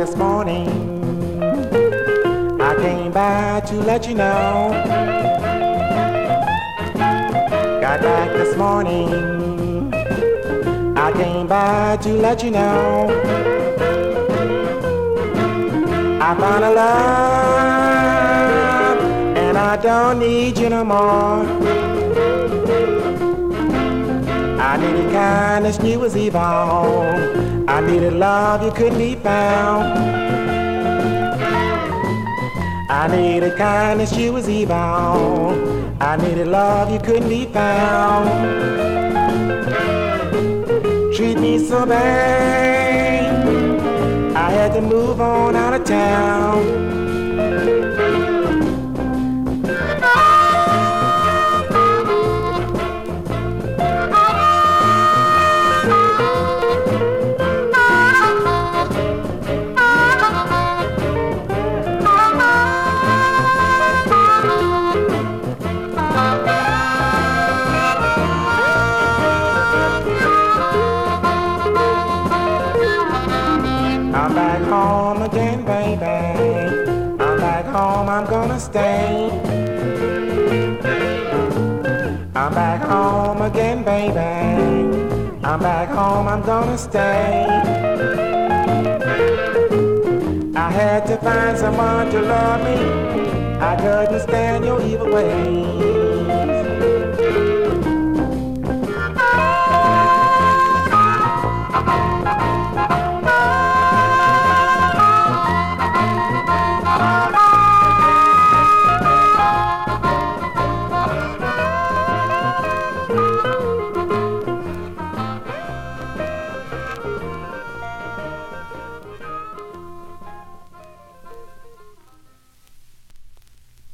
this morning. I came by to let you know. Got back this morning. I came by to let you know. I found a love, and I don't need you no more. I needed kindness, you was evil. I needed love, you couldn't be found. I needed kindness, you was evil. I needed love, you couldn't be found. Treat me so bad, I had to move on out of town. I'm back home again, baby. I'm back home, I'm gonna stay. I'm back home again, baby. I'm back home, I'm gonna stay. I had to find someone to love me. I couldn't stand your evil ways.